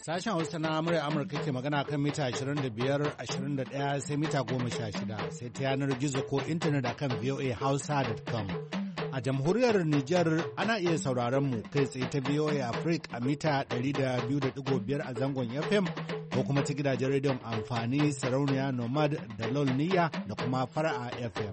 Sashen Hausa na murya Amurka ke magana kan mita 25, 21 sai mita 16 sai ta yanar gizo ko intanet akan voahausa.com. A jamhuriyar Nijar ana iya sauraron mu kai tsaye ta VOA Africa a mita 200.5 a zangon FM ko kuma ta gidajen rediyon amfani sarauniya Nomad da Lol Niyya da kuma Fara'a FM.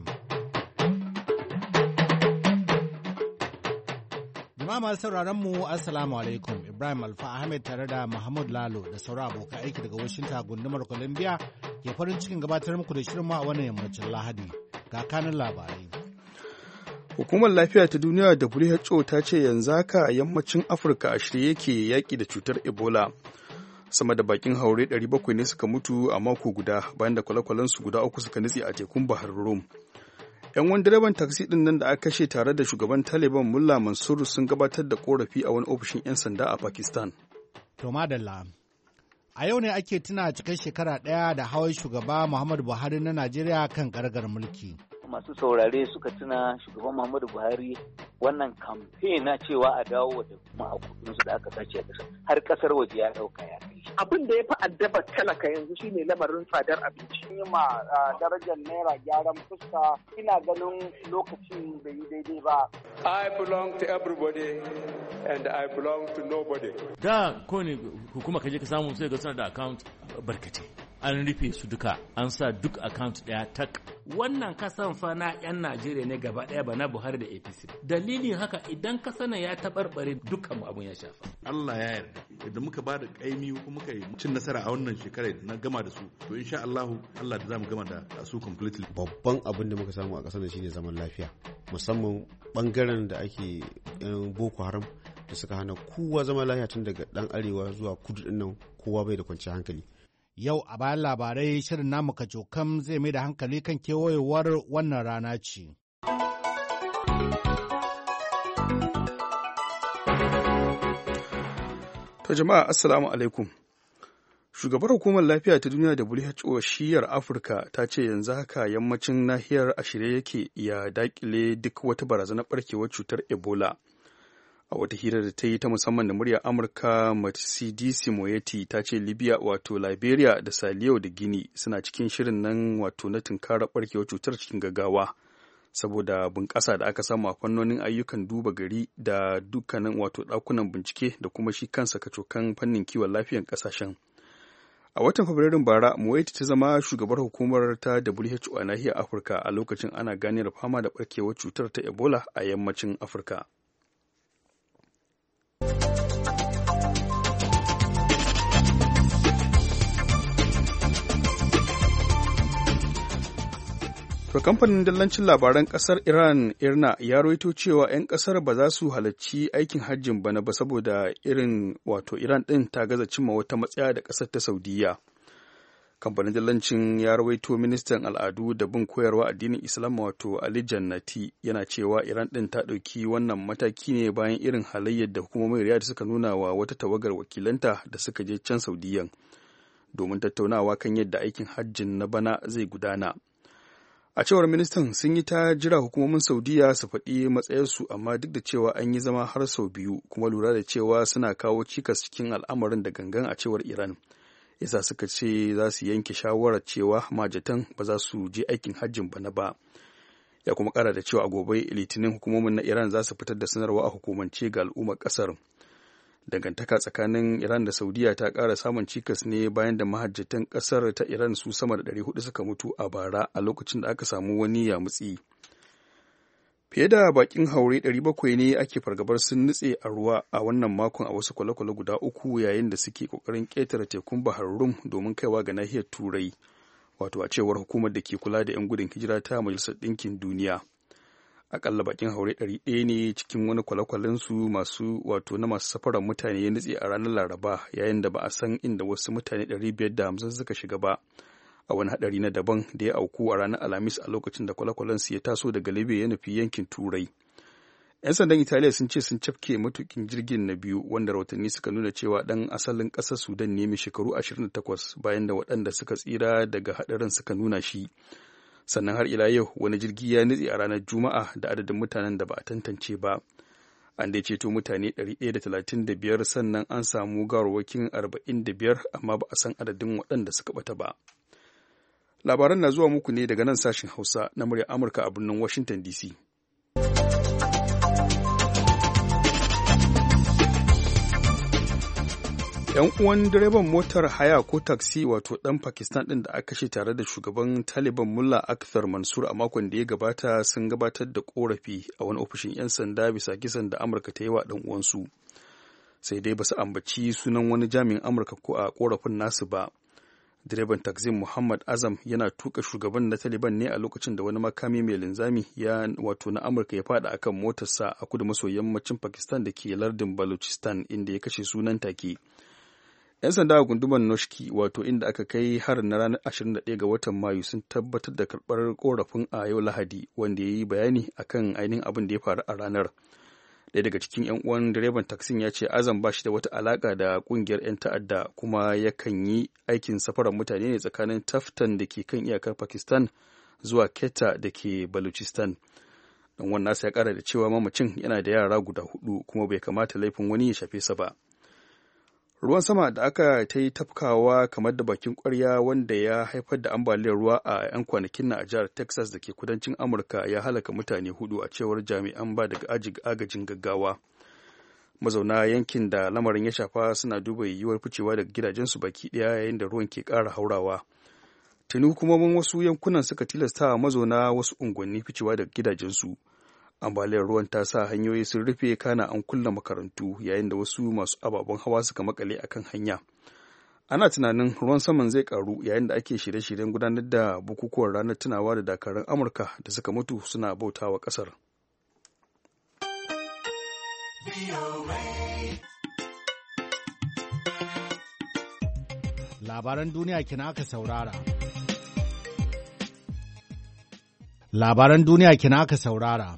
Jama'a masu sauraron mu Assalamu alaikum. Ibrahim Alfa Ahmed tare da Mahmud Lalo da sauran abokan aiki daga Washington gundumar Columbia ke farin cikin gabatar muku da shirin a wannan yammacin Lahadi. Ga kanin labarai. Hukumar Lafiya ta Duniya WHO ta ce yanzu haka a yammacin Afirka a shirye yake yaƙi da cutar Ebola. Sama da bakin haure 700 ne suka mutu a mako guda bayan da kwale-kwalensu guda 3 suka nutse a tekun Bahar Rum. 'Yan wani direban taksi ɗin nan da aka kashe tare da shugaban Taliban Mullah Mansur sun gabatar da korafi a wani ofishin 'yan sanda a Pakistan. To madalla. A yau ne ake tuna cikar shekara ɗaya da hawan shugaba Muhammadu Buhari na Najeriya kan ƙargar mulki. Masu saurare suka tuna shugaban Muhammadu Buhari wannan kamfe na cewa a dawo da ma'akudinsu da aka sace a ƙasar har ƙasar waje ya ɗauka ya kai. Abin da ya fi addaba talaka yanzu shine lamarin tsadar abinci. Yi ma darajar naira gyaran fuska ina ganin lokacin bai yi daidai ba. I belong to everybody and I belong to nobody. Da kowane hukuma kaje ka samu sai ga suna da account barkace. An rufe su duka, an sa duk account ɗaya tak. Wannan kasan fa na 'yan Najeriya ne gaba ɗaya ba na Buhari da APC. Dalilin haka idan kasana ya taɓarɓare dukkan abun ya shafa. Allah ya yarda, idan muka ba da ƙaimi kuma muka yi cin nasara a wannan shekarar na gama da su, to insha Allah da za mu gama da su completely. Babban abin da muka samu a ƙasar shine zaman lafiya, musamman bangaren da ake yan Boko Haram da suka hana kowa zama lafiya tun daga ɗan arewa zuwa kudu ɗin nan kowa bai da kwanciyar hankali. Yau a bayan labarai shirin namu kacokam zai mai da hankali kan kewayewar wannan rana ce. To jama'a assalamu alaikum. Shugabar hukumar lafiya ta duniya WHO shiyar Afirka ta ce yanzu haka yammacin nahiyar a shirye yake ya dakile duk wata barazanar barkewar cutar Ebola. A wata hira da ta yi ta musamman da muryar Amurka, Matshidiso Moeti ta ce Libya wato Liberia da Saliyo da Guinea suna cikin shirin nan wato na tunkarar barkewar cutar cikin gaggawa saboda bunƙasa da aka samu a fannonin ayyukan duba gari da dukkanin wato ɗakunan bincike da kuma shi kansa kacokan fannin kiwon lafiyar ƙasashen. A watan Fabrairun bara, Moeti ta zama shugabar hukumar ta WHO a nahiyar Afirka a lokacin ana ganiyar fama da barkewar cutar ta Ebola a yammacin Afirka. To kamfanin dillancin labaran kasar Iran IRNA ya rawaito cewa 'yan kasar ba za su halarci aikin hajjin bana ba saboda Iran ɗin ta gaza cimma wata matsaya da kasar ta Saudiya. Kamfanin dillancin ya rawaito ministan al'adu da bin koyarwa addinin Islam wato Ali Jannati yana cewa Iran ɗin ta ɗauki wannan mataki ne bayan irin halayyar da hukumomin Riyadh suka nuna wa wata tawagar wakilanta da suka je can Saudiyan domin tattaunawa kan yadda aikin hajjin na bana zai gudana. A cewar ministan sun yi ta jira hukumomin Saudiya su faɗi matsayarsu amma duk da cewa an yi zama har sau biyu kuma lura da cewa suna kawo cikas cikin al'amarin da gangan a cewar Iran. Yasa suka ce za su yanke shawarar cewa majatan ba za su je aikin hajjin bana ba. Ya kuma ƙara da cewa a gobe litinin hukumomin na Iran za su fitar da sanarwa a hukumance ga al'ummar ƙasar. Dangantaka tsakanin Iran da Saudiya ta ƙara samun cikas ne bayan da mahajjatan ƙasar ta Iran su sama da 400 suka mutu a bara a lokacin da aka samu wani yamutsi. Fiye da bakin haure 700 ne ake fargabar sun nutse a ruwa a wannan makon a wasu kwale-kwale guda 3 yayin da suke ƙoƙarin ƙetare tekun Bahar Rum domin kaiwa ga nahiyar Turai, wato a cewar hukumar da ke kula da 'yan gudun hijira ta Majalisar Ɗinkin Duniya. Akalla bakin haure 100 ne cikin wani kwale-kwalensu masu safarar mutane ya nutse a ranar Laraba yayin da ba a san inda wasu mutane 550 suka shiga ba a wani hadari na daban da ya auku a ranar Alhamis a lokacin da kwale-kwalensu ya taso daga Libya ya nufi yankin Turai. 'Yan sandan Italiya sun ce sun cafke matukin jirgin na biyu wanda rahotanni suka nuna cewa dan asalin ƙasar Sudan ne mai shekaru 28 bayan da waɗanda suka tsira daga hadarin suka nuna shi. Sannan har ila yau wani jirgi ya nutse a ranar Juma'a da adadin mutanen da ba a tantance ba. An dai ceto mutane 135 sannan an samu gawarwakin 45 amma ba a san adadin waɗanda suka ɓata ba. Labaran na zuwa muku ne daga nan sashen Hausa na muryar Amurka a birnin Washington DC. 'Yan uwan direban motar haya ko taksi wato ɗan Pakistan ɗin da aka kashe tare da shugaban Taliban Mullah Akhtar Mansur a makon da ya gabata sun gabatar da korafi a wani ofishin 'yan sanda bisa kisan da Amurka ta yi wa ɗan uwansu. Sai dai basu ambaci sunan wani jami'in Amurka ko a korafin nasu ba. Direban taksin Muhammad Azam yana tuka shugaban na Taliban ne a lokacin da wani makami mai linzami wato na Amurka ya fada akan motarsa a kudu maso yammacin Pakistan da ke lardin Balochistan inda ya kashe sunan take. 'Yan sanda a gundumar Noshki wato inda aka kai harin na ranar 21 ga watan Mayu sun tabbatar da karɓar korafin a yau Lahadi wanda ya yi bayani akan ainihin abin da ya faru a ranar. Ɗaya daga cikin 'yan uwan direban taksin ya ce Azam ba shi da wata alaƙa da ƙungiyar 'yan ta'adda kuma yakan yi aikin safarar mutane ne tsakanin Taftan da ke kan iyakar Pakistan zuwa Quetta da ke Balochistan. Dan wannan nasa ya ƙara da cewa mamacin yana da yara guda 4 kuma bai kamata laifin wani ya shafe sa ba. Ruwan sama da aka ta yi tafkawa kamar da bakin kwarya wanda ya haifar da ambaliyar ruwa a 'yan kwanakin na a jihar Texas da ke kudancin Amurka ya halaka mutane 4 a cewar jami'an ba daga agajin gaggawa. Mazauna yankin da lamarin ya shafa suna duba yiwuwar ficewa daga gidajensu baki ɗaya yayin da ruwan ke ƙara haurawa. Tuni hukumomin wasu yankunan suka tilasta mazauna wasu unguwanni ficewa daga gidajensu. Ambaliyar ruwan ta sa hanyoyi sun rufe kana an kulle makarantu yayin da wasu masu ababen hawa suka makale akan hanya. Ana tunanin ruwan saman zai karu yayin da ake shirye-shiryen gudanar da bukukuwan ranar tunawa da dakarun Amurka da suka mutu suna bautawa kasar. Labaran duniya kina aka saurara. Labaran duniya kina aka saurara.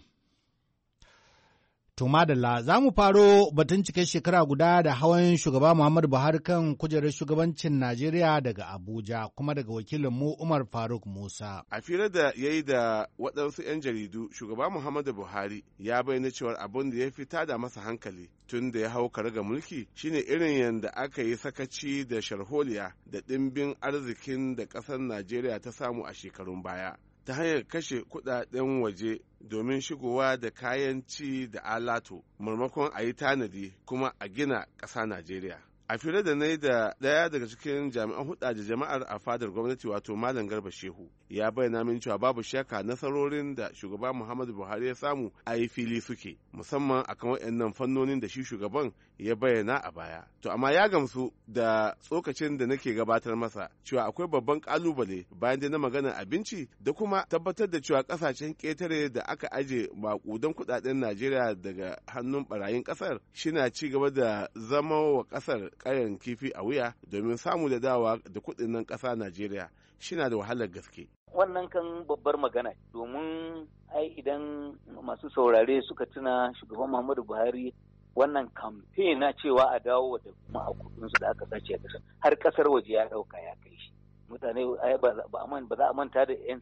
To madalla za mu faro batun cikin shekara guda da hawan shugaba Muhammadu Buhari kan kujerar shugabancin Najeriya daga Abuja kuma daga wakilinmu Umar Faruk Musa. A firar da ya yi da waɗansu 'yan jaridu, shugaba Muhammadu Buhari ya bayyana cewar abin da ya fi tada masa hankali tun da ya hau karagar mulki shine irin yadda aka yi sakaci da sharholiya da ɗimbin arzikin da ƙasar Najeriya ta samu a shekarun baya. Ta hanyar kashe kudaden waje domin shigowa da kayan ci da alatu maimakon a yi tanadi kuma a gina ƙasa Najeriya. A fira da na yi da ɗaya daga cikin jami'an hulɗa da jama'ar a fadar gwamnati wato Malam Garba Shehu ya bayyana min cewa babu shakka nasarorin da shugaba Muhammadu Buhari ya samu a yi fili suke musamman akan waɗannan fannonin da shi shugaban ya bayyana a baya. To amma ya gamsu da tsokacin da nake gabatar masa cewa akwai babban kalubale bayan da na magana abinci da kuma tabbatar da cewa kasashen ƙetare da aka aje makudan kuɗaɗen Najeriya daga hannun barayin ƙasar shina ci gaba da zama wa ƙasar ƙayan kifi a wuya domin samu da dawa da kuɗin nan ƙasa Najeriya shina da wahalar gaske. Wannan kan babbar magana domin ai idan masu saurare suka tuna shugaban Muhammadu Buhari wannan kamfe na cewa a dawo da ma'akudinsu da aka sace a ƙasar har ƙasar waje ya ɗauka ya kai shi. Mutane ba za a manta da 'yan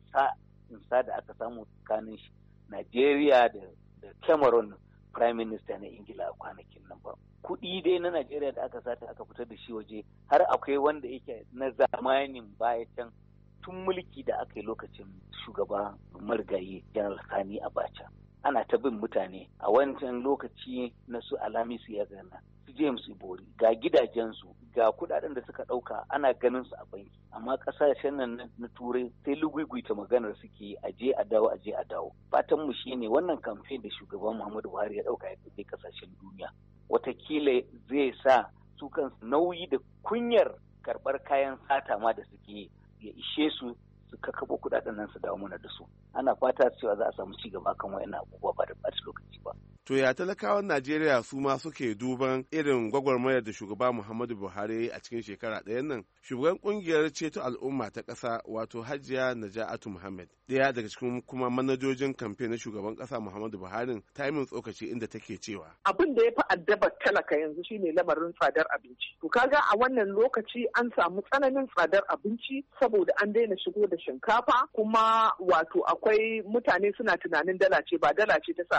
sa da aka samu tsakanin shi Najeriya da Cameroon Prime Minister na Ingila a kwanakin nan ba. Kuɗi dai na Najeriya da aka sata aka fitar da shi waje har akwai wanda yake na zamanin baya can tun mulki da aka yi lokacin shugaba marigayi General Sani Abacha. Ana ta bin mutane a wancan lokaci na su Alamisu ya gana su James Ibori ga gidajensu ga kudaden da suka dauka ana ganin su a banki amma kasashen nan na turai sai luguguyta maganar suke aje a dawo fatan mu shine wannan campaign da shugaban Muhammadu Buhari ya dauka ya kai kasashen duniya watakila zai sa su kansu nauyi da kunyar karbar kayan sata ma da suke ya ishe su su kakabo kudaden nan su dawo mana da su ana fata cewa za a samu ci gaba kan wayannan abubuwa ba da ɓata lokaci ba. To ya talakawan Najeriya su ma suke duban irin gwagwarmayar da shugaba Muhammadu Buhari a cikin shekara ɗayan nan. Shugaban kungiyar ceto al'umma ta ƙasa wato Hajiya Naja'atu Muhammad ɗaya daga cikin kuma manajojin kamfe na shugaban ƙasa Muhammadu Buhari ta yi min tsokaci inda take cewa. Abin da ya fi addabar talaka yanzu shine lamarin tsadar abinci. To kaga a wannan lokaci an samu tsananin tsadar abinci saboda an daina shigo da shinkafa kuma wato akwai mutane suna tunanin dala ce ba dala ce ta sa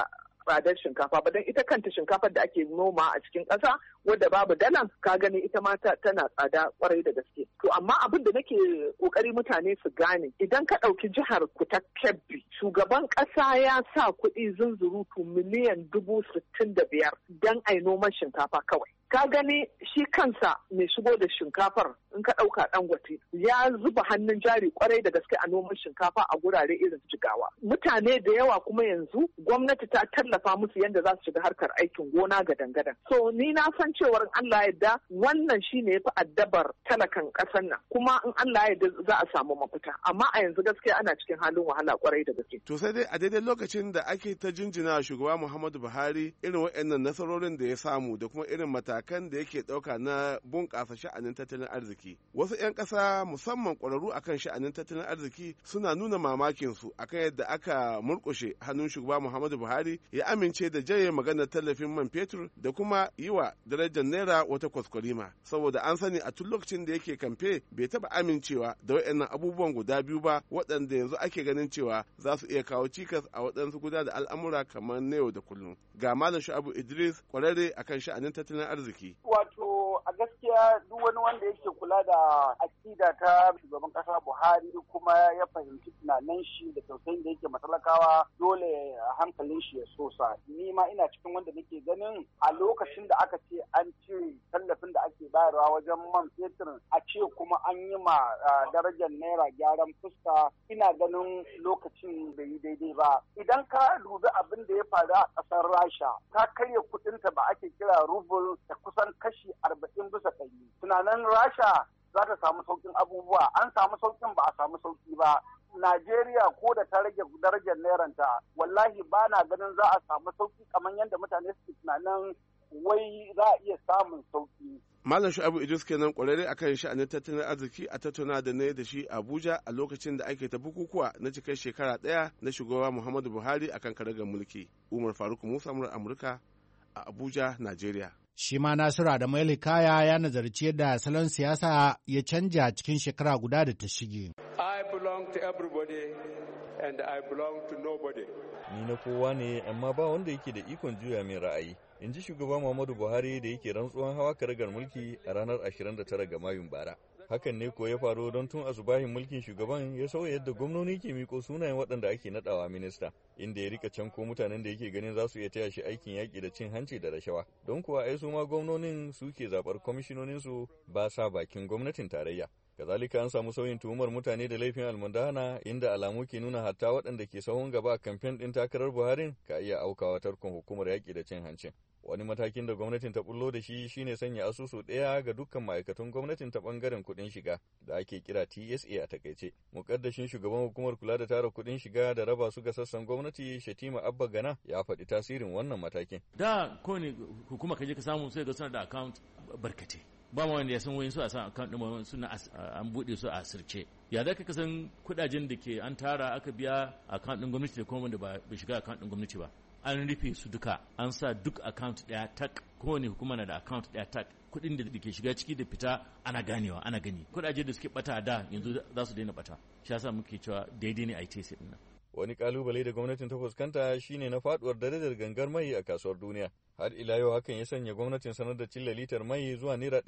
tsadar shinkafa ba, don ita kanta shinkafar da ake noma a cikin ƙasa wadda babu dalan ka gani ita ma tana tsada kwarai da gaske. To amma abin da nake kokari mutane su gane, idan ka ɗauki jihar ku ta Kebbi, shugaban ƙasa ya sa kuɗi zunzurutu miliyan 65,000 don ai noman shinkafa kawai. Ka gani shi kansa mai shigo da shinkafar in ka ɗauka Dangote ya zuba hannun jari kwarai da gaske a noman shinkafa a gurare irin Jigawa. Mutane da yawa kuma yanzu gwamnati ta tallafa musu yadda za su shiga harkar aikin gona gadan-gadan. So ni na san cewar in Allah yadda wannan shine yafi addabar talakan ƙasar nan, kuma in Allah yadda za a samu mafita. Amma a yanzu gaskiya ana cikin halin wahala kwarai da gaske. To sai dai a daidai lokacin da ake ta jinjina shugaba Muhammadu Buhari irin waɗannan nasarorin da ya samu da kuma irin matakan da yake ɗauka na bunƙasa sha'anin tattalin arziki. Wasu 'yan ƙasa musamman ƙwararru akan sha'anin tattalin arziki suna nuna mamakin su akan yadda aka murƙushe hannun shugaba Muhammadu Buhari ya amince da jaye maganar tallafin man fetur da kuma yi wa darajar naira wata kwaskwarima. Saboda an sani a tun lokacin da yake kamfe bai taɓa amincewa da waɗannan abubuwan guda biyu ba, waɗanda yanzu ake ganin cewa za su iya kawo cikas a waɗansu guda da al'amura kamar na yau da kullum. Ga Malam Shu'abu Idris, ƙwararre akan sha'anin tattalin arziki. Wato a gaskiya duk wani wanda yake kula da akida ta shugaban kasa Buhari kuma ya fahimci tunanin shi da tausayin da yake matalakawa, dole hankalin shi ya sosa. Ni ma ina cikin wanda nake ganin a lokacin da aka ce an cire tallafin da ake bayarwa wajen man fetur, a ce kuma an yi ma darajar naira gyaran fuska, ina ganin lokacin bai yi daidai ba. Idan ka dubi abin da ya faru a ƙasar Rasha, ta karya kuɗinta ba ake kira rubul da kusan kashi 40%. Tunanin Rasha za ta samu saukin abubuwa, an samu saukin ba a samu sauki ba. Najeriya ko da ta rage darajar nairanta, wallahi ba na ganin za a samu sauki kamar yadda mutane suke tunanin wai za a iya samun sauki. Malam Shu'abu Idris kenan ƙwararre akan sha'anin tattalin arziki a tattauna da na da shi Abuja a lokacin da ake ta bukukuwa na cikar shekara ɗaya na shugaba Muhammadu Buhari akan karagar mulki. Umar Faruk Musa, Amurka a Abuja, Najeriya. Shi ma Nasiru Adamu Elikaya ya nazarci yadda salon siyasa ya canja cikin shekara guda da ta shige. I belong to everybody and I belong to nobody. Ni na kowa ne, amma ba wanda yake da ikon juya min ra'ayi. In ji shugaba Muhammadu Buhari da yake rantsuwan hawa karagar mulki a ranar 29 ga Mayun bara. Hakan ne ko ya faru don tun asubahin mulkin shugaban ya sauya yadda gwamnoni ke miko sunayen waɗanda ake naɗawa minista, inda ya rika canko mutanen da yake ganin za su iya taya shi aikin yaƙi da cin hanci da rashawa. Don kuwa ai su ma gwamnonin suke zaɓar kwamishinoninsu ba sa bakin gwamnatin tarayya. Kazalika an samu sauyin tuhumar mutane da laifin almundahana, inda alamu ke nuna hatta waɗanda ke sahun gaba a kamfen ɗin takarar Buharin ka iya aukawa tarkon hukumar yaƙi da cin hancin. Wani matakin da gwamnatin ta bullo da shi shine sanya asusu ɗaya ga dukkan ma'aikatan gwamnatin ta ɓangaren kuɗin shiga da ake kira TSA a takaice. Mukaddashin shugaban hukumar kula da tara kuɗin shiga da raba su ga sassan gwamnati Shatima Abba Gana ya faɗi tasirin wannan matakin. Da kowane hukuma ka je ka samu sai ga suna da account barkate. Ba ma wanda ya san wayin su a san account ɗin suna an buɗe su a asirce. Ya za ka san kuɗajen da ke an tara aka biya account ɗin gwamnati da kuma wanda ba shiga account ɗin gwamnati ba. An rufe su duka, an sa duk account ɗaya tak, kowane hukuma na da account ɗaya tak, kuɗin da ke shiga ciki da fita ana ganewa, ana gani. Kuɗaje da suke bata da yanzu za su daina bata. Shi yasa muke cewa daidai ne a yi tese ɗin nan. Wani kalubale da gwamnatin ta fuskanta shine na faduwar darajar gangar mai a kasuwar duniya. Har ila yau hakan ya sanya gwamnatin sanar da cilla litar mai zuwa naira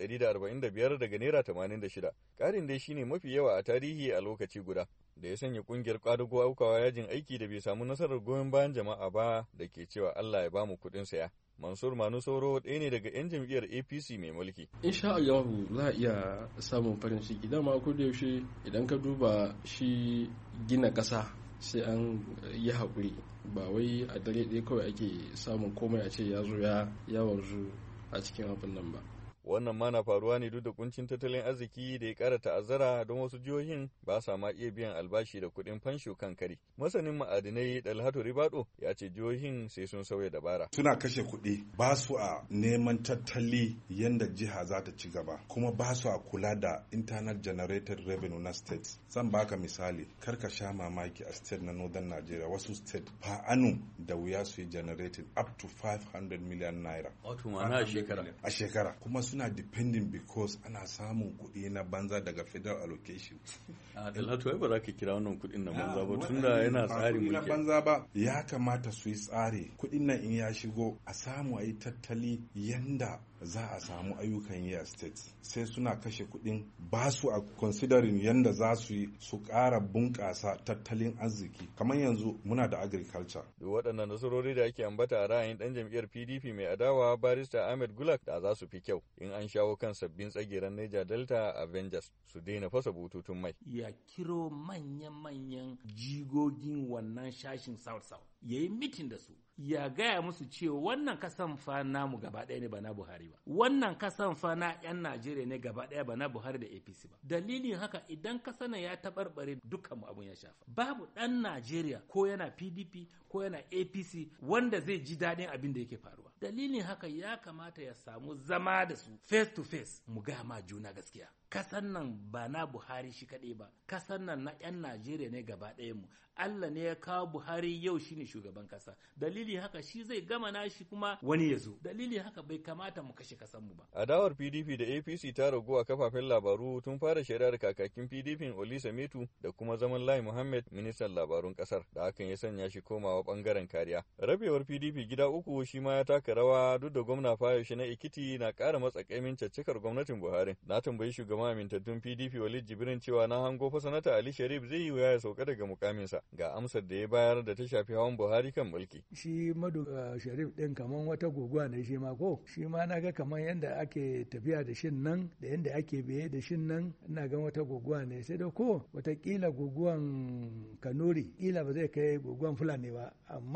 145 daga naira 86. Karin dai shine mafi yawa a tarihi a lokaci guda, da ya sanya kungiyar kwadago aukawa yajin aiki da bai samu nasarar goyon bayan jama'a ba, da ke cewa Allah ya bamu kuɗin saya. Mansur Manu Soro ɗaya ne daga 'yan jam'iyyar APC mai mulki. Insha Allah za a iya samun farin ciki. Dama ko da yaushe idan ka duba shi gina ƙasa sai an yi haƙuri, ba wai a dare ɗaya kawai ake samun komai a ce ya zo ya wanzu a cikin abin nan ba. Wannan ma na faruwa ne duk da kuncin tattalin arziki da ya ƙara ta'azzara, don wasu jihohin ba sa ma iya biyan albashi da kuɗin fansho kan kari. Masanin ma'adinai Dalhatu Ribado ya ce jihohin sai sun sauya dabara. Suna kashe kuɗi, ba su a neman tattali yadda jiha za ta ci gaba, kuma ba su a kula da internal generated revenue na states. Zan baka misali, kar ka sha mamaki a state na Northern Nigeria, wasu state fa anu da wuya su yi generated up to 500 million naira. Wato ma'ana a shekara. A shekara. Kuma suna suna depending because ana samun kuɗi na banza daga federal allocation. Da latuwa ba za ka kira wannan kuɗin na banza ba tunda yana tsarin mulki. Na banza ba, ya kamata su yi tsari kuɗin nan in ya shigo a samu a yi tattali yanda za a samu ayyukan yi a state, sai suna kashe kuɗin ba su a considering yanda za su yi su ƙara bunƙasa tattalin arziki. Kamar yanzu muna da agriculture. Duk waɗannan nasarori da ake ambata a ra'ayin ɗan jam'iyyar PDP mai adawa barista Ahmed Gulak da za su fi kyau in an shawo kan sabbin tsageren Niger Delta Avengers su daina fasa bututun mai. Ya kiro manyan jigogin wannan shashin South ya yi mitin da su, ya gaya musu cewa wannan kasan fa namu gaba ɗaya ne ba na Buhari ba, wannan kasan fa na 'yan Najeriya ne gaba ɗaya ba na Buhari da APC ba. Dalilin haka idan kasan ya taɓarɓare dukkanmu abun ya shafa. Babu ɗan Najeriya ko yana PDP ko yana APC wanda zai ji daɗin abin da yake faruwa. Dalilin haka ya kamata ya samu zama da su face to face mu gaya ma juna gaskiya. Kasan nan ba na Buhari shi kaɗai ba, kasan nan na 'yan Najeriya ne gaba ɗaya mu. Allah ne ya kawo Buhari yau shine shugaban kasa. Dalili haka shi zai gama nashi kuma wani ya zo. Dalili haka bai kamata mu kashe kasan mu ba. Adawar PDP da APC ta ragu a kafafen labaru tun fara shari'ar kakakin PDP Olisa Metu da kuma zaman Lai Muhammad ministan labarun kasar da hakan ya sanya shi komawa bangaren kariya. Rabewar PDP gida uku shi ma ya taka rawa duk da gwamna Fayoshe na Ekiti na ƙara matsakaimin caccakar gwamnatin Buhari. Na tambayi shugaban amintattun PDP Walid Jibrin cewa na hango fa sanata Ali Sharif zai yi wuya ya sauka daga mukaminsa. Ga amsar da ya bayar da ta shafi hawan Buhari kan mulki. Shi Madu Sharif ɗin kaman wata guguwa ne shi ma ko? Shi ma na ga kaman yadda ake tafiya da shin nan da yadda ake biye da shin nan ina ga wata guguwa ne sai da ko watakila guguwan Kanuri kila ba zai kai guguwan Fulani ba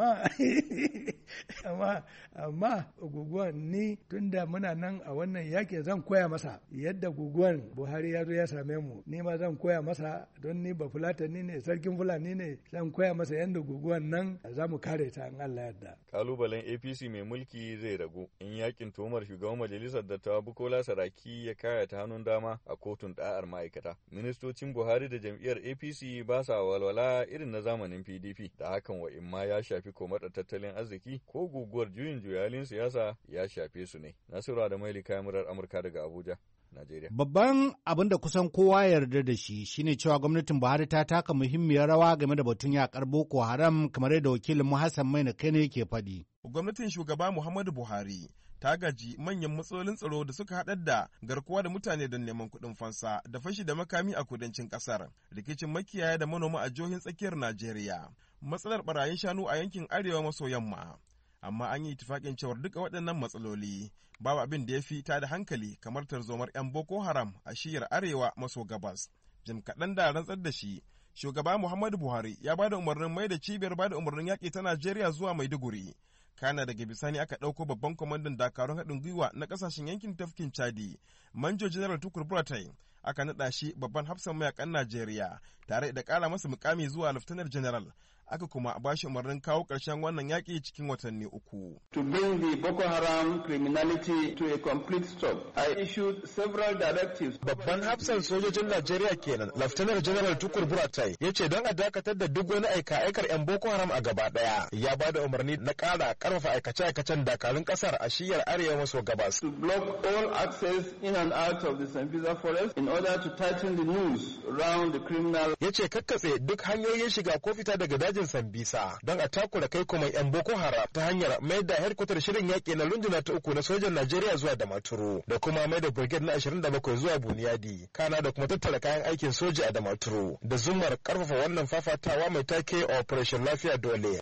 amma guguwan ni tunda muna nan a wannan yaki zan koya masa yadda guguwan Buhari ya zo ya same mu ni ma zan koya masa don ni ba Fulatani ne sarkin Fulani ne zan koya masa yadda guguwan nan za mu kare ta in Allah yadda. Kalubalen APC mai mulki zai ragu in yakin tuhumar shugaban majalisar dattawa Bukola Saraki ya kaya ta hannun dama a kotun da'ar ma'aikata. Ministocin Buhari da jam'iyyar APC ba sa walwala irin na zamanin PDP da hakan wa imma ya shafi komaɗa tattalin arziki ko guguwar juyin juyalin siyasa ya shafe su ne. Nasiru da Maili kayan murar Amurka daga Abuja. Najeriya. Babban abin da kusan kowa yarda da shi shine cewa gwamnatin Buhari ta taka muhimmiyar rawa game da batun yakar Boko Haram kamar yadda wakilin mu Hassan Maina kai ne yake faɗi. Gwamnatin shugaba Muhammadu Buhari ta gaji manyan matsalolin tsaro da suka haɗar da garkuwa da mutane don neman kuɗin fansa da fashi da makami a kudancin ƙasar, rikicin makiyaya da manoma a jihohin tsakiyar Najeriya, matsalar barayin shanu a yankin arewa maso yamma. Amma an yi itifakin cewar duka waɗannan matsaloli babu abin da ya fi ta da hankali kamar tarzomar 'yan Boko Haram a shiyar arewa maso gabas. Jim kaɗan da rantsar da shi, shugaba Muhammadu Buhari ya ba da umarnin mai da cibiyar ba da umarnin yaƙi ta Najeriya zuwa Maiduguri. Kana daga bisani aka ɗauko babban kwamandan dakarun haɗin gwiwa na ƙasashen yankin tafkin Chadi, Manjo General Tukur Buratai, aka naɗa shi babban hafsan mayakan Najeriya tare da ƙara masa mukami zuwa Lieutenant General. Aka kuma ba shi umarnin kawo ƙarshen wannan yaƙi cikin watanni 3. To bring the Boko Haram criminality to a complete stop, I issued several directives. Babban hafsan sojojin Najeriya kenan, Lieutenant General Tukur Buratai, ya ce don a dakatar da duk wani aika-aikar 'yan Boko Haram a gaba ɗaya. Ya ba da umarni na ƙara ƙarfafa aikace-aikacen dakarun ƙasar a shiyar arewa maso gabas. To block all access in and out of the Sambisa forest in order to tighten the noose around the criminal. Ya ce kakkatse duk hanyoyin shiga ko fita daga dajin Sambisa don a takura kai kuma 'yan Boko Haram ta hanyar mai da hedkwatar shirin yaƙi na runduna ta 3 na sojan Najeriya zuwa Damaturu da kuma mai da brigade na 27 zuwa Buniyadi, kana da kuma tattara kayan aikin soja a Damaturu da zumar karfafa wannan fafatawa mai take Operation Lafiya Dole.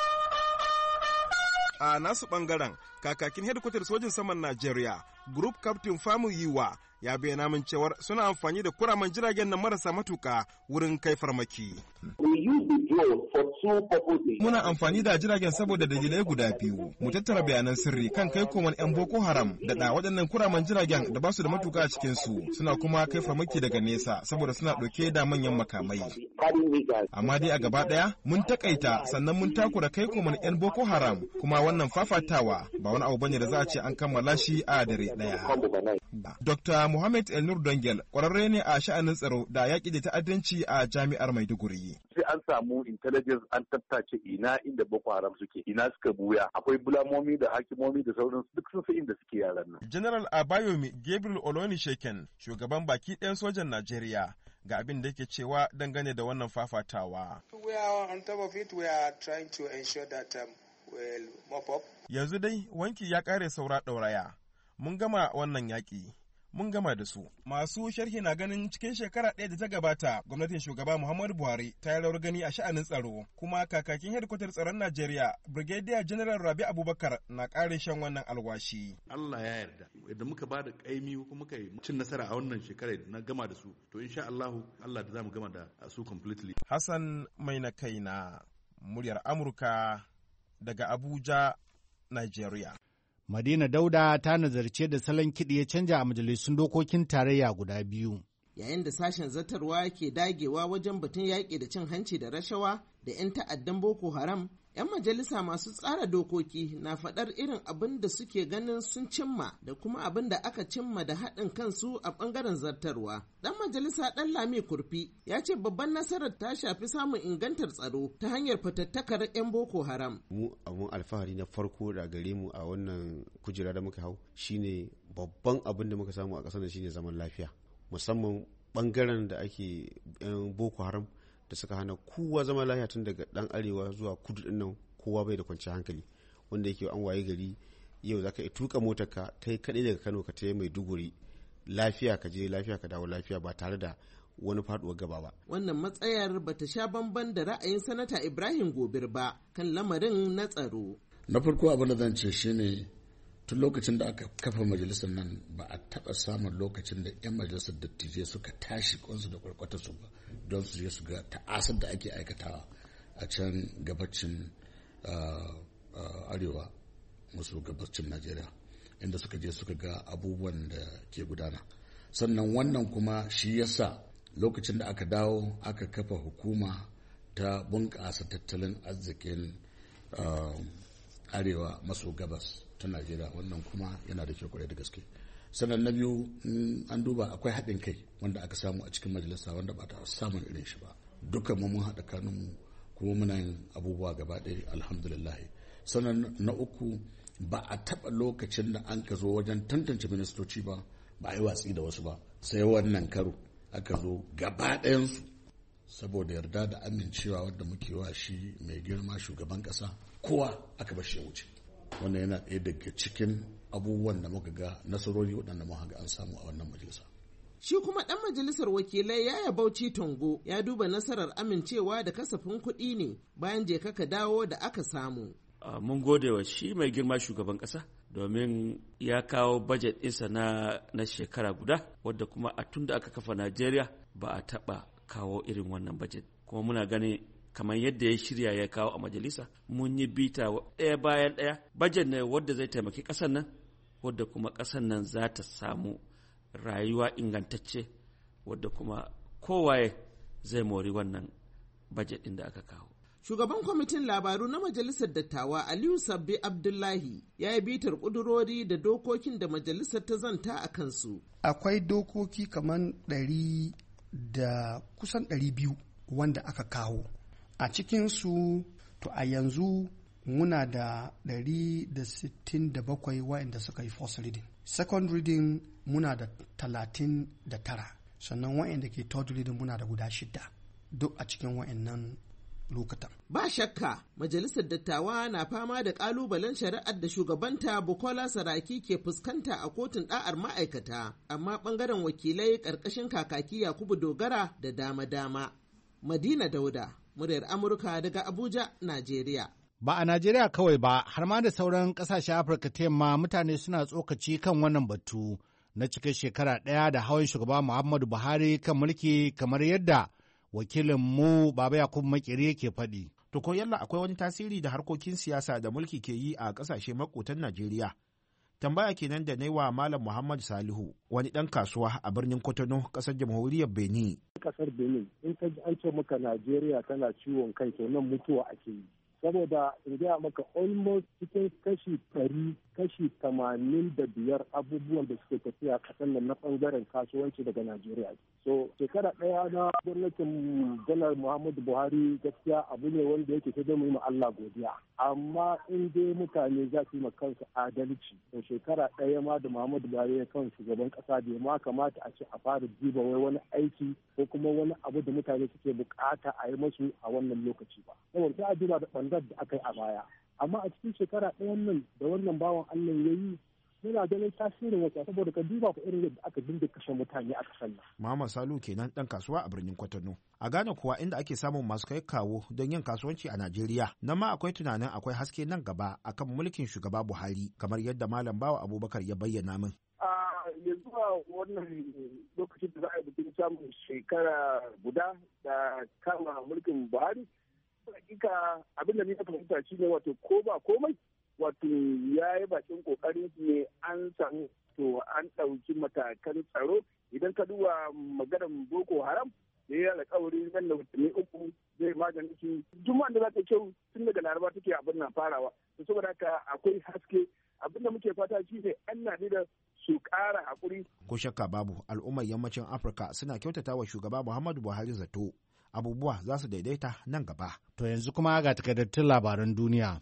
A nasu bangaren kakakin hedkwatar sojin saman Najeriya, Group Captain Famu Yiwa, ya bayyana min cewar suna amfani da kuraman jiragen nan marasa matuka wurin kai farmaki. Muna amfani da jiragen saboda dalilai guda biyu. Mu tattara bayanan sirri kan kai koman 'yan Boko Haram da waɗannan kuraman jiragen da ba su da matuka a cikin su, suna kuma kai farmaki daga nesa saboda suna ɗauke da manyan makamai. Amma dai a gaba ɗaya mun takaita sannan mun takura kai koman 'yan Boko Haram, kuma wannan fafatawa ba wani abu bane da za a ce an kammala shi a dare ɗaya. Dr. Muhammad El Nur Dongel ƙwararre ne a sha'anin tsaro da yaƙi da ta'addanci a Jami'ar Maiduguri. an samu intelligence an tattace ina inda Boko Haram suke, ina suka buya. Akwai bulamomi da hakimomi da sauransu duk sun san inda suke yaran nan. General Abayomi Gabriel Olonishaken, shugaban baki ɗayan sojan Najeriya, ga abin da yake cewa dangane da wannan fafatawa. We are on top of it. We are trying to ensure that we'll mop up. Yanzu dai wanki ya ƙare saura ɗauraya. Mun gama wannan yaƙi. Mun gama da su. Masu sharhi na ganin cikin shekara ɗaya da ta gabata, gwamnatin shugaba Muhammadu Buhari ta yi rawar gani a sha'anin tsaro, kuma kakakin hedikwatar tsaron Najeriya, Brigadier General Rabi Abubakar na ƙare shan wannan alwashi. Allah ya yarda, idan muka ba da ƙaimi kuma muka yi cin nasara a wannan shekara na gama da su, to insha Allah da za mu gama da su completely. Hassan mai na kaina, muryar Amurka daga Abuja, Nigeria. Madina Dauda ta nazarce da salon kiɗi ya canja a majalisun dokokin tarayya guda biyu. Yayin da sashen zartarwa ke dagewa wajen batun yaƙi da cin hanci da rashawa da 'yan ta'addan Boko Haram, 'yan majalisa masu tsara dokoki na faɗar irin abin da suke ganin sun cimma da kuma abin da aka cimma da haɗin kansu a ɓangaren zartarwa. Ɗan majalisa ɗan Lami Kurfi ya ce babban nasarar ta shafi samun ingantar tsaro ta hanyar fatattakar 'yan Boko Haram. Mu abun alfahari na farko da gare mu a wannan kujera da muka hau shine babban abin da muka samu a ƙasar shine zaman lafiya, musamman ɓangaren da ake 'yan Boko Haram da suka hana kowa zama lafiya tun daga dan arewa zuwa kudu din nan, kowa bai da kwanciyar hankali, wanda yake an waye gari yau zaka yi tuka motarka ta yi kaɗai daga Kano ka ta Maiduguri lafiya, ka je lafiya ka dawo lafiya ba tare da wani faduwar gaba ba. Wannan matsayar bata sha bamban da ra'ayin sanata Ibrahim Gobir ba kan lamarin na tsaro. Na farko abin da zan ce shine tun lokacin da aka kafa majalisar nan ba a taɓa samun lokacin da 'yan majalisar dattijai suka tashi kwansu da kwarkwatarsu ba don su je su ga ta'asar da ake aikatawa a can gabacin arewa maso gabacin Najeriya, inda suka je suka ga abubuwan da ke gudana. Sannan wannan kuma shi yasa lokacin da aka dawo aka kafa hukuma ta bunƙasa tattalin arzikin arewa maso gabas ta Najeriya, wannan kuma yana da kyau kwarai da gaske. Sannan na biyu an duba akwai haɗin kai wanda aka samu a cikin majalisa wanda ba ta samun irin shi ba. Dukkan mu mun haɗa kanunmu kuma muna yin abubuwa gaba ɗaya alhamdulillah. Sannan na uku ba a taɓa lokacin da an ka zo wajen tantance ministoci ba a yi watsi da wasu ba, sai wannan karo aka zo gaba ɗayansu saboda yarda da amincewa wadda muke wa shi mai girma shugaban ƙasa, kowa aka bar shi ya wuce. Wannan yana ɗaya daga cikin abubuwan da muka ga nasarori waɗanda muka ga an samu a wannan majalisa. Shi kuma ɗan majalisar wakilai Yaya Bauchi Tongo ya duba nasarar amincewa da kasafin kuɗi ne bayan je kaka dawo da aka samu. Mun gode wa shi mai girma shugaban ƙasa domin ya kawo bajet ɗinsa na shekara guda, wadda kuma a tun da aka kafa Najeriya ba a taɓa kawo irin wannan bajet. Kuma muna ganin kamar yadda ya shirya ya kawo a majalisa, mun yi bita ɗaya bayan ɗaya bajet ne wadda zai taimaki ƙasar nan, wadda kuma ƙasar nan za ta samu rayuwa ingantacce, wadda kuma kowaye zai mori wannan bajet ɗin da aka kawo. Shugaban kwamitin labaru na Majalisar Dattawa Aliyu Sabbi Abdullahi ya yi bitar ƙudurori da dokokin da majalisar ta zanta a kansu. Akwai dokoki kamar 100 da kusan 200 wanda aka kawo. A cikinsu to a yanzu muna da 167 waɗanda suka yi first reading. Second reading muna da 39, sannan waɗanda ke third reading muna da guda 6 duk a cikin waɗannan lokutan. Ba shakka majalisar dattawa na fama da kalubalen shari'ar da shugabanta Bukola Saraki ke fuskanta a kotun da'ar ma'aikata, amma bangaren wakilai karkashin kakaki Yakubu Dogara da dama-dama. Madina Dauda, muryar Amurka daga Abuja, Najeriya. Ba a Najeriya kawai ba, har ma da sauran ƙasashen Afirka ta yamma mutane suna tsokaci kan wannan batu na cikin shekara ɗaya da hawan shugaba Muhammadu Buhari kan mulki, kamar yadda wakilin mu Baba Yakubu Makeri yake faɗi. To ko yalla akwai wani tasiri da harkokin siyasa da mulki ke yi a ƙasashe makotan Najeriya? Tambaya kenan da wa Malam Muhammad Salihu, wani ɗan kasuwa a birnin Kotono, ƙasar jamhuriyar Benin. Ƙasar Benin, in ka ji an ce maka Najeriya tana ciwon kai, to nan mutuwa ake yi. saboda in gaya maka almost cikin kashi 85 abubuwan da suke tafiya a ƙasar nan na ɓangaren kasuwanci daga Najeriya. So shekara ɗaya na gwamnatin Janar Muhammadu Buhari gaskiya abu ne wanda yake ta mu yi ma Allah godiya. Amma in dai mutane za su yi ma kansu adalci, to shekara ɗaya ma da Muhammadu Buhari ya kan shugaban ƙasa bai ma kamata a ce a fara diba wai wani aiki ko kuma wani abu da mutane suke bukata a yi masu a wannan lokaci ba. Saboda sai a duba da ɓangaren da aka yi a baya. Amma a cikin shekara ɗayan nan da wannan bawan Allah ya yi yana ganin tasirin wata saboda ka duba ku irin yadda aka dinga kashe mutane a kasar nan. Muhammad Salu kenan dan kasuwa a birnin Kwatano. A Ghana kuwa inda ake samun masu kai kawo don yin kasuwanci a Najeriya, nan ma akwai tunanin akwai haske nan gaba akan mulkin shugaba Buhari kamar yadda Malam Bawa Abubakar ya bayyana min. Yanzu a wannan lokacin da za a yi bikin samun shekara guda da kama mulkin Buhari, hakika abin da ni na fahimta shi ne wato ko ba komai wato ya yi bakin kokarin ne an samu to an ɗauki matakan tsaro. Idan ka duba maganar Boko Haram da ya yi alƙawari nan da watanni 3 zai magani shi juma'an da za ta kyau tun daga Laraba take abin na farawa. Saboda haka akwai haske. Abin da muke fata shi ne 'yan Najeriya su ƙara haƙuri. Ko shakka babu al'ummar yammacin Afirka suna kyautata wa shugaba Muhammadu Buhari zato abubuwa za su daidaita nan gaba. To yanzu kuma ga takardattun labaran duniya.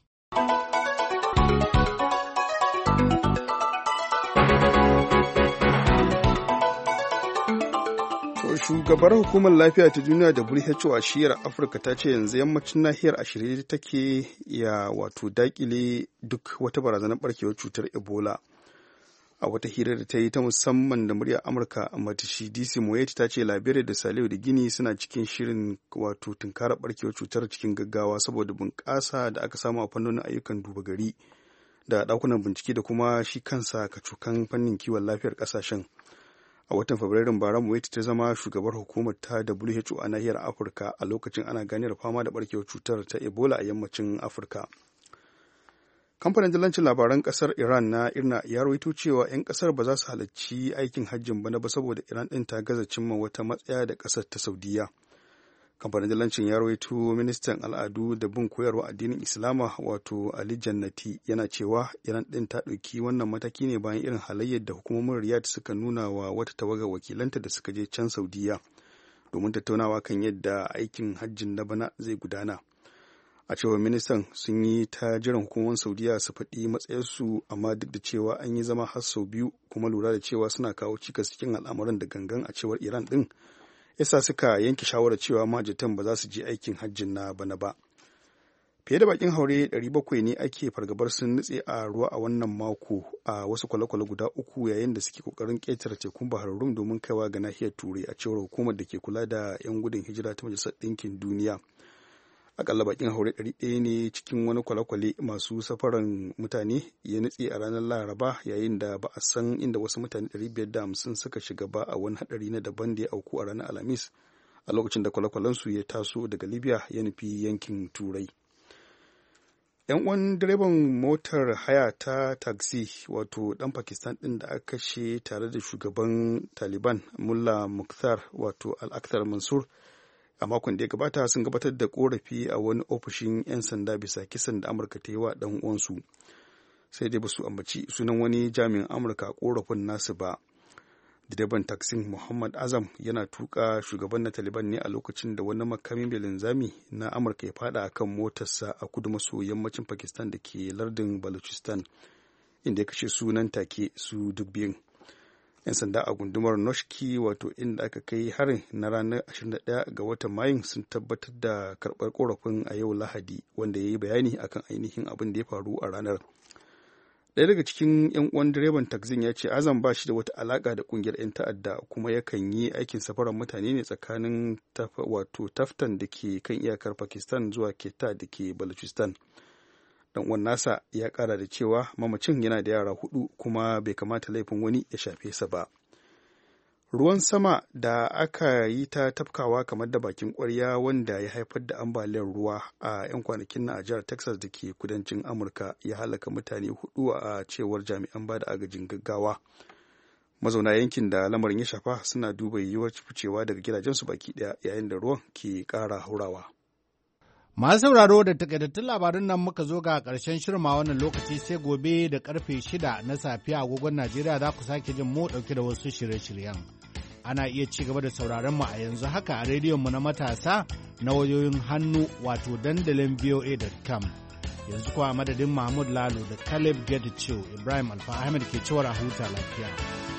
Shugabar hukumar lafiya ta duniya da WHO a shiyar Afirka ta ce yanzu yammacin nahiyar a shirye take ya wato dakile duk wata barazanar barkewar cutar Ebola. A wata hira da ta yi ta musamman da muryar Amurka, Matshidiso Moeti ta ce Liberia da Saliyo da Gini suna cikin shirin wato tunkarar barkewar cutar cikin gaggawa saboda bunƙasa da aka samu a fannonin ayyukan duba gari da ɗakunan bincike da kuma shi kansa kacokan fannin kiwon lafiyar ƙasashen. A watan Fabrairun bara Moeti ta zama shugabar hukumar ta WHO a nahiyar Afirka a lokacin ana ganiyar fama da barkewar cutar ta Ebola a yammacin Afirka. Kamfanin dillancin labaran kasar Iran na IRNA ya rawaito cewa 'yan kasar ba za su halarci aikin hajjin bana ba saboda Iran ɗin ta gaza cimma wata matsaya da kasar ta Saudiya. Kamfanin dillancin ya rawaito ministan al'adu da bin koyarwa addinin Islama wato Ali Jannati yana cewa Iran ɗin ta ɗauki wannan mataki ne bayan irin halayyar da hukumomin Riyadh suka nuna wa wata tawagar wakilanta da suka je can Saudiya domin tattaunawa kan yadda aikin hajjin na bana zai gudana. A cewar ministan sun yi ta jiran hukumomin Saudiya su faɗi matsayarsu amma duk da cewa an yi zama har sau biyu kuma lura da cewa suna kawo cikas cikin al'amuran da gangan a cewar Iran ɗin yasa suka yanke shawarar cewa majatan ba za su je aikin hajjin na bana ba. Fiye da bakin haure 700 ne ake fargabar sun nutse a ruwa a wannan mako a wasu kwale-kwale guda 3 yayin da suke kokarin ƙetare tekun Bahar Rum domin kaiwa ga nahiyar Turai a cewar hukumar da ke kula da 'yan gudun hijira ta Majalisar Ɗinkin Duniya. Akalla bakin haure 100 ne cikin wani kwale-kwale masu safaran mutane ya nutse a ranar Laraba yayin da ba a san inda wasu mutane 550 suka shiga ba a wani hadari na daban da ya auku a ranar Alhamis a lokacin da kwale-kwalensu ya taso daga Libya ya nufi yankin Turai. 'Yan uwan direban motar haya ta taxi wato dan Pakistan din da aka kashe tare da shugaban Taliban Mullah Mukhtar wato Al-Akhtar Mansur a makon da ya gabata sun gabatar da korafi a wani ofishin 'yan sanda bisa kisan da Amurka ta yi wa dan uwansu, sai dai ba su ambaci sunan wani jami'in Amurka a korafin nasu ba. Direban taksin Muhammad Azam yana tuka shugaban na Taliban ne a lokacin da wani makamin mai linzami na Amurka ya fada a kan motarsa a kudu maso yammacin Pakistan da ke lardin Balochistan, inda ya kashe sunan take su duk biyun. 'Yan sanda a gundumar Noshki wato inda aka kai harin na ranar 21 ga watan Mayun sun tabbatar da karɓar korafin a yau Lahadi, wanda ya yi bayani akan ainihin abin da ya faru a ranar. Ɗaya daga cikin 'yan uwan direban takzin ya ce Azam ba shi da wata alaƙa da ƙungiyar 'yan ta'adda kuma yakan yi aikin safarar mutane ne tsakanin wato Taftan da ke kan iyakar Pakistan zuwa Quetta da ke Balochistan. Dan uwan nasa ya ƙara da cewa mamacin yana da yara 4 kuma bai kamata laifin wani ya shafe sa ba. Ruwan sama da aka yi ta tafkawa kamar da bakin ƙwarya wanda ya haifar da ambaliyar ruwa a 'yan kwanakin nan a jihar Texas da ke kudancin Amurka ya halaka mutane 4 a cewar jami'an bada agajin gaggawa. Mazauna yankin da lamarin ya shafa suna duba yiwuwar ficewa daga gidajensu baki ɗaya yayin da ruwan ke ƙara haurawa. Masu sauraro da takaitattun labarin nan muka zo ga ƙarshen shirma wannan lokaci sai gobe da karfe 6 na safiya agogon Najeriya za ku sake jin mu ɗauke da wasu shirye-shiryen. Ana iya ci gaba da sauraron mu a yanzu haka a rediyon mu na matasa na wayoyin hannu wato dandalin voa.com. Yanzu kuwa madadin Mahmud Lalo da Caleb Getachew Ibrahim Alfa Ahmed ke cewa a huta lafiya.